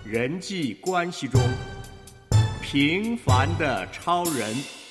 人际关系中平凡的超人。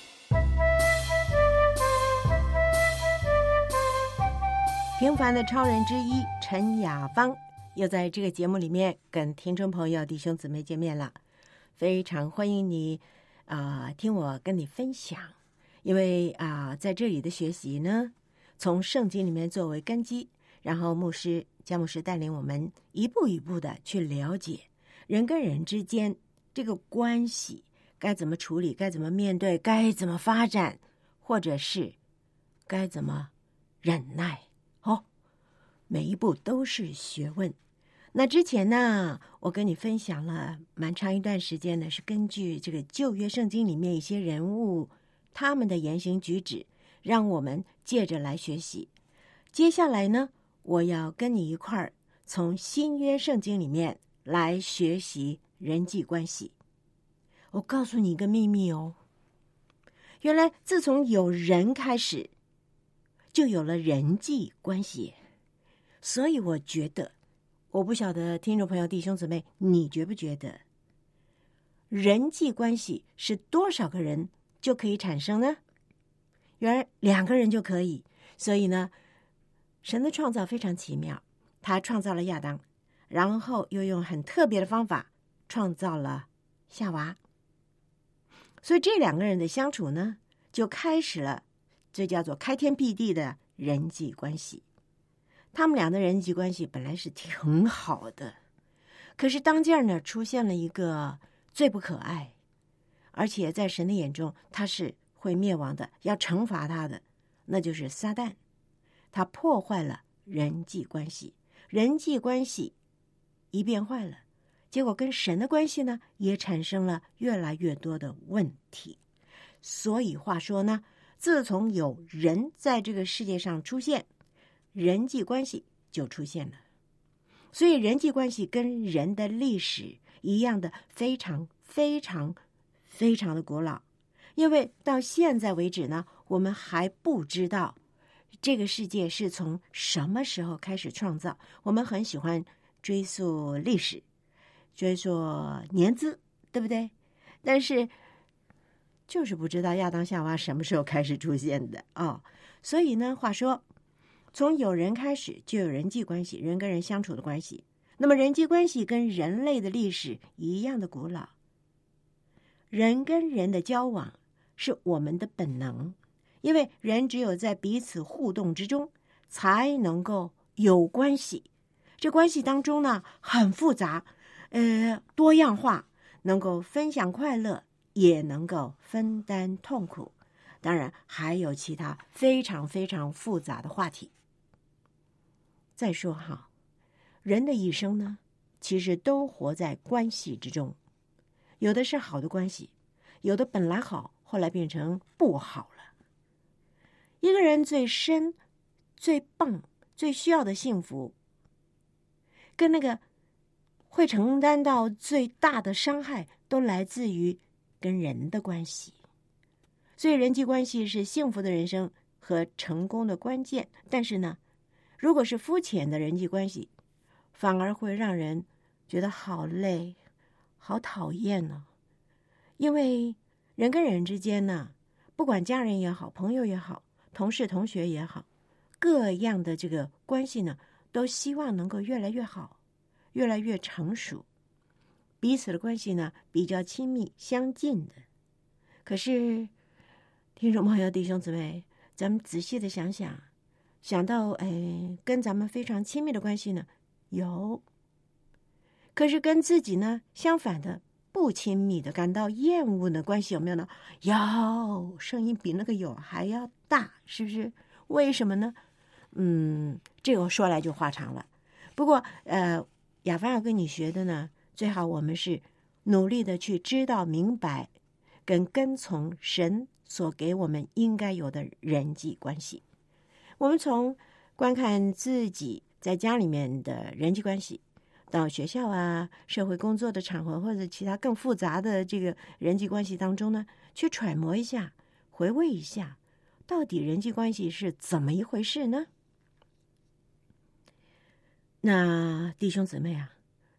平凡的超人之一陈雅芳又在这个节目里面跟听众朋友弟兄姊妹见面了，非常欢迎你听我跟你分享。因为在这里的学习呢，从圣经里面作为根基，然后姜牧师带领我们一步一步的去了解人跟人之间这个关系该怎么处理，该怎么面对，该怎么发展，或者是该怎么忍耐。每一步都是学问。那之前呢，我跟你分享了蛮长一段时间呢，是根据这个旧约圣经里面一些人物他们的言行举止，让我们借着来学习。接下来呢，我要跟你一块儿从新约圣经里面来学习人际关系。我告诉你一个秘密哦，原来自从有人开始，就有了人际关系。所以我觉得，我不晓得听众朋友弟兄姊妹，你觉不觉得人际关系是多少个人就可以产生呢？原来2个人就可以。所以呢，神的创造非常奇妙，他创造了亚当，然后又用很特别的方法创造了夏娃。所以这2个人的相处呢，就开始了这叫做开天辟地的人际关系。他们俩的人际关系本来是挺好的，可是当间呢，出现了一个最不可爱，而且在神的眼中他是会灭亡的，要惩罚他的，那就是撒旦。他破坏了人际关系，人际关系一变坏了，结果跟神的关系呢也产生了越来越多的问题。所以话说呢，自从有人在这个世界上出现，人际关系就出现了。所以人际关系跟人的历史一样的非常非常非常的古老，因为到现在为止呢，我们还不知道这个世界是从什么时候开始创造。我们很喜欢追溯历史，追溯年资，对不对？但是就是不知道亚当夏娃什么时候开始出现的所以呢，话说从有人开始就有人际关系，人跟人相处的关系。那么人际关系跟人类的历史一样的古老。人跟人的交往是我们的本能，因为人只有在彼此互动之中才能够有关系。这关系当中呢，很复杂，多样化，能够分享快乐，也能够分担痛苦，当然还有其他非常非常复杂的话题。再说人的一生呢，其实都活在关系之中，有的是好的关系，有的本来好，后来变成不好了。一个人最深、最棒、最需要的幸福，跟那个会承担到最大的伤害，都来自于跟人的关系。所以人际关系是幸福的人生和成功的关键。但是呢，如果是肤浅的人际关系，反而会让人觉得好累、好讨厌呢。因为人跟人之间呢，不管家人也好，朋友也好，同事同学也好，各样的这个关系呢，都希望能够越来越好，越来越成熟，彼此的关系呢比较亲密相近的。可是听众朋友弟兄姊妹，咱们仔细的想想，想到跟咱们非常亲密的关系呢有，可是跟自己呢相反的不亲密的感到厌恶的关系有没有呢？有，声音比那个有还要大，是不是？为什么呢？这个说来就话长了。不过雅芳要跟你学的呢，最好我们是努力的去知道明白跟从神所给我们应该有的人际关系。我们从观看自己在家里面的人际关系，到学校社会工作的场合，或者其他更复杂的这个人际关系当中呢，去揣摩一下，回味一下，到底人际关系是怎么一回事呢？那弟兄姊妹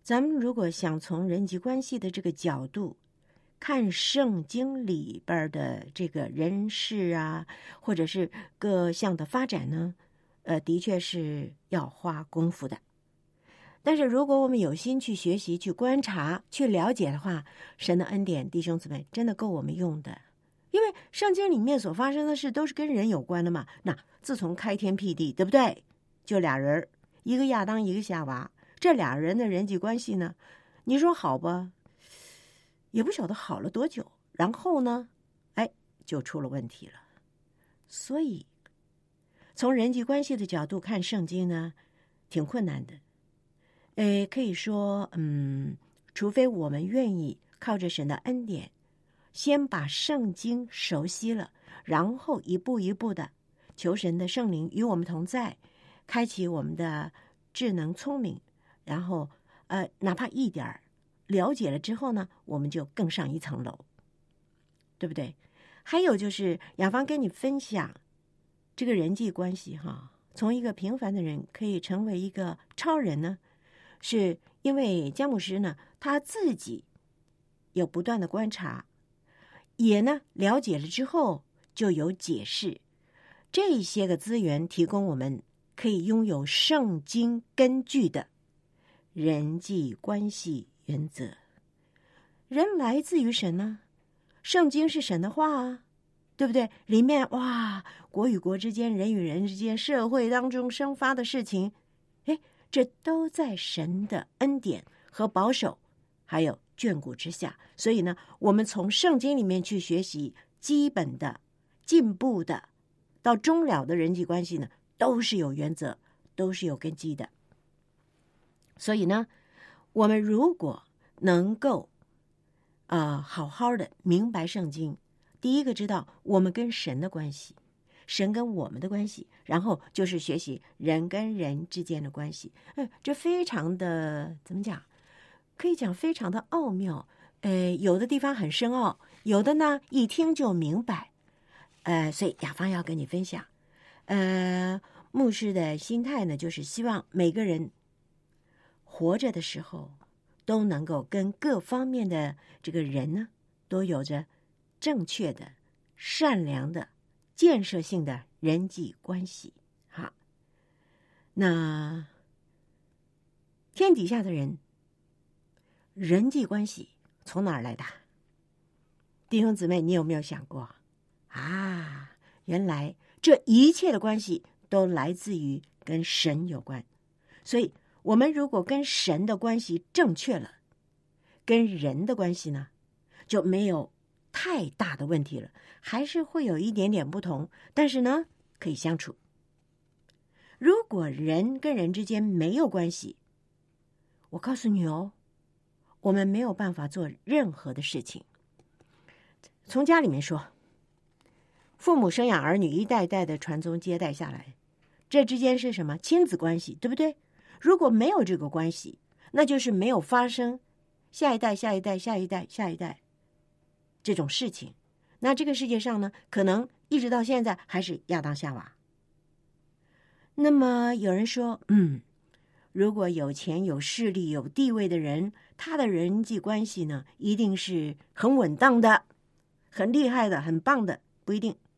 咱们如果想从人际关系的这个角度看圣经里边的这个人事啊，或者是各项的发展呢，的确是要花功夫的。但是如果我们有心去学习、去观察、去了解的话，神的恩典，弟兄姊妹，真的够我们用的。因为圣经里面所发生的事都是跟人有关的嘛。那自从开天辟地，对不对？就俩人，一个亚当，一个夏娃，这俩人的人际关系呢，你说好吧，也不晓得好了多久。然后呢，就出了问题了。所以从人际关系的角度看圣经呢，挺困难的。可以说，除非我们愿意靠着神的恩典，先把圣经熟悉了，然后一步一步的求神的圣灵与我们同在，开启我们的智能聪明，然后哪怕一点了解了之后呢，我们就更上一层楼，对不对？还有就是雅芳跟你分享这个人际关系哈，从一个平凡的人可以成为一个超人呢，是因为姜牧师呢，他自己有不断的观察，也呢了解了之后就有解释，这些个资源提供我们可以拥有圣经根据的人际关系原则。人来自于神呢，圣经是神的话啊，对不对？里面哇，国与国之间、人与人之间、社会当中生发的事情，这都在神的恩典和保守还有眷顾之下。所以呢，我们从圣经里面去学习基本的、进步的到终了的人际关系呢，都是有原则，都是有根基的。所以呢，我们如果能够好好的明白圣经，第一个知道我们跟神的关系，神跟我们的关系，然后就是学习人跟人之间的关系。这非常的怎么讲？可以讲非常的奥妙。有的地方很深奥，有的呢一听就明白。所以雅芳要跟你分享。牧师的心态呢，就是希望每个人活着的时候都能够跟各方面的这个人呢，都有着正确的、善良的、建设性的人际关系。好，那天底下的人际关系从哪儿来的？弟兄姊妹，你有没有想过啊？原来这一切的关系都来自于跟神有关。所以我们如果跟神的关系正确了，跟人的关系呢，就没有太大的问题了，还是会有一点点不同，但是呢，可以相处。如果人跟人之间没有关系，我告诉你哦，我们没有办法做任何的事情。从家里面说，父母生养儿女，一代代的传宗接代下来，这之间是什么？亲子关系，对不对？如果没有这个关系，那就是没有发生下一代、下一代、下一代、下一代这种事情。那这个世界上呢，可能一直到现在还是亚当夏娃。那么有人说，如果有钱、有势力、有地位的人，他的人际关系呢，一定是很稳当的、很厉害的、很棒的。不一定。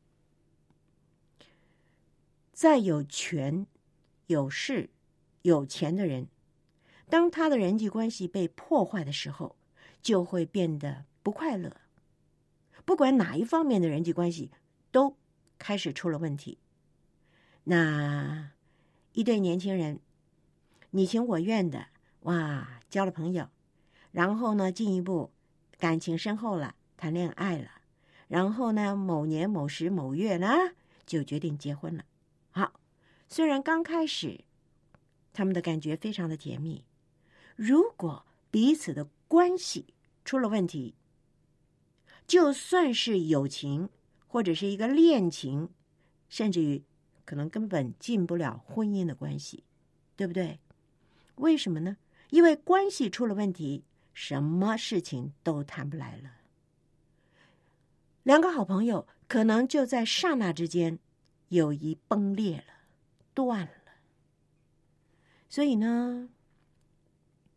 再有权、有势、有钱的人，当他的人际关系被破坏的时候，就会变得不快乐。不管哪一方面的人际关系都开始出了问题。那一对年轻人你情我愿的，哇，交了朋友，然后呢进一步感情深厚了，谈恋爱了，然后呢某年某时某月呢就决定结婚了。好，虽然刚开始他们的感觉非常的甜蜜，如果彼此的关系出了问题，就算是友情或者是一个恋情，甚至于可能根本进不了婚姻的关系，对不对？为什么呢？因为关系出了问题，什么事情都谈不来了。两个好朋友可能就在刹那之间友谊崩裂了，断了。所以呢，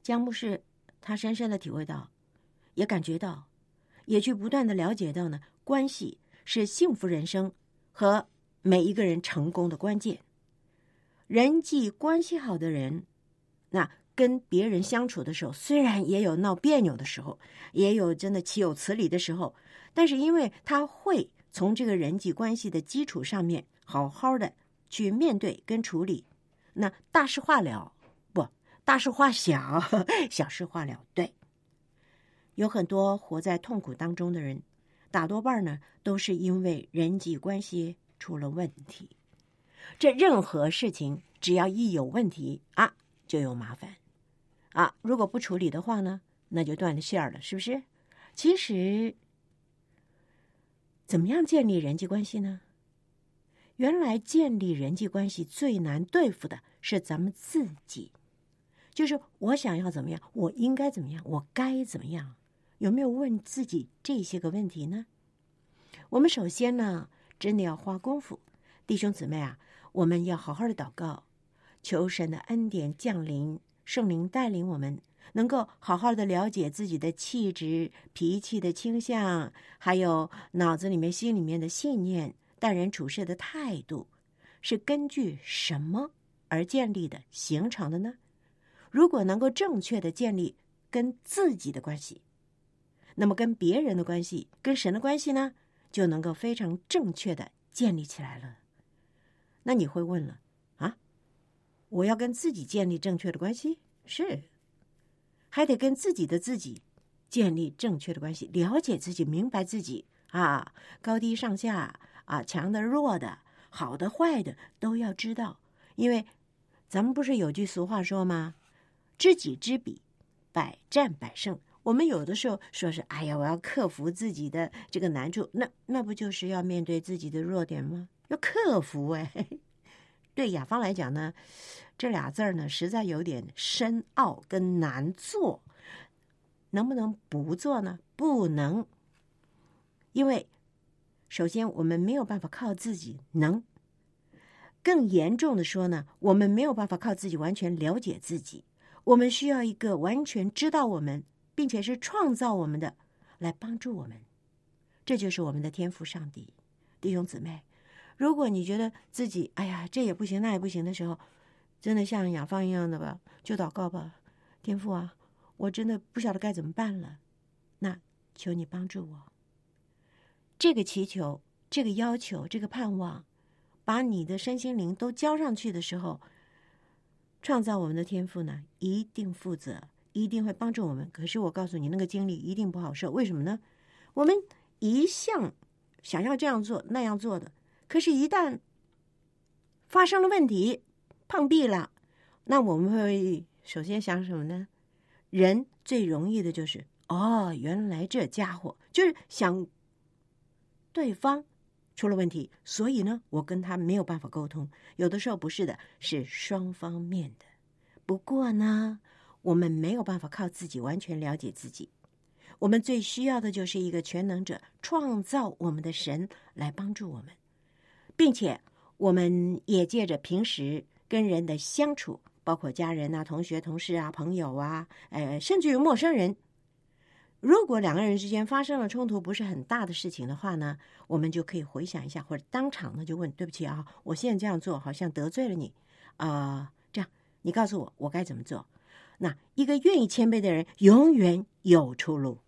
江牧师他深深的体会到，也感觉到，也去不断的了解到呢，关系是幸福人生和每一个人成功的关键。人际关系好的人，那跟别人相处的时候，虽然也有闹别扭的时候，也有真的岂有此理的时候，但是因为他会从这个人际关系的基础上面好好的去面对跟处理，那大事化了，不，大事化小，小事化了。对，有很多活在痛苦当中的人，大多半呢都是因为人际关系出了问题。这任何事情只要一有问题啊，就有麻烦啊。如果不处理的话呢，那就断了线了，是不是？其实怎么样建立人际关系呢？原来建立人际关系最难对付的是咱们自己，就是我想要怎么样，我应该怎么样，我该怎么样，有没有问自己这些个问题呢？我们首先呢，真的要花功夫，弟兄姊妹啊，我们要好好的祷告，求神的恩典降临，圣灵带领我们能够好好的了解自己的气质、脾气的倾向，还有脑子里面、心里面的信念，待人处事的态度，是根据什么而建立的、形成的呢？如果能够正确的建立跟自己的关系，那么跟别人的关系、跟神的关系呢，就能够非常正确的建立起来了。那你会问了啊，我要跟自己建立正确的关系？是，还得跟自己的自己建立正确的关系，了解自己，明白自己啊，高低上下啊，强的弱的，好的坏的都要知道。因为咱们不是有句俗话说吗？知己知彼，百战百胜。我们有的时候说是，哎呀，我要克服自己的这个难处，那不就是要面对自己的弱点吗？要克服哎。对雅芳来讲呢，这俩字呢，实在有点深奥跟难做。能不能不做呢？不能，因为首先我们没有办法靠自己能。更严重的说呢，我们没有办法靠自己完全了解自己，我们需要一个完全知道我们并且是创造我们的来帮助我们，这就是我们的天父上帝。弟兄姊妹，如果你觉得自己哎呀这也不行那也不行的时候，真的像雅芳一样的吧，就祷告吧，天父啊，我真的不晓得该怎么办了，那求你帮助我。这个祈求，这个要求，这个盼望，把你的身心灵都交上去的时候，创造我们的天父呢，一定负责，一定会帮助我们。可是我告诉你，那个经历一定不好受。为什么呢？我们一向想要这样做那样做的，可是一旦发生了问题，碰壁了，那我们会首先想什么呢？人最容易的就是原来这家伙就是想对方出了问题，所以呢，我跟他没有办法沟通。有的时候不是的，是双方面的。不过呢，我们没有办法靠自己完全了解自己，我们最需要的就是一个全能者，创造我们的神来帮助我们，并且我们也借着平时跟人的相处，包括家人啊、同学、同事啊、朋友啊，甚至于陌生人，如果两个人之间发生了冲突，不是很大的事情的话呢，我们就可以回想一下，或者当场呢就问：对不起啊，我现在这样做好像得罪了你这样你告诉我，我该怎么做？那一个愿意谦卑的人，永远有出路。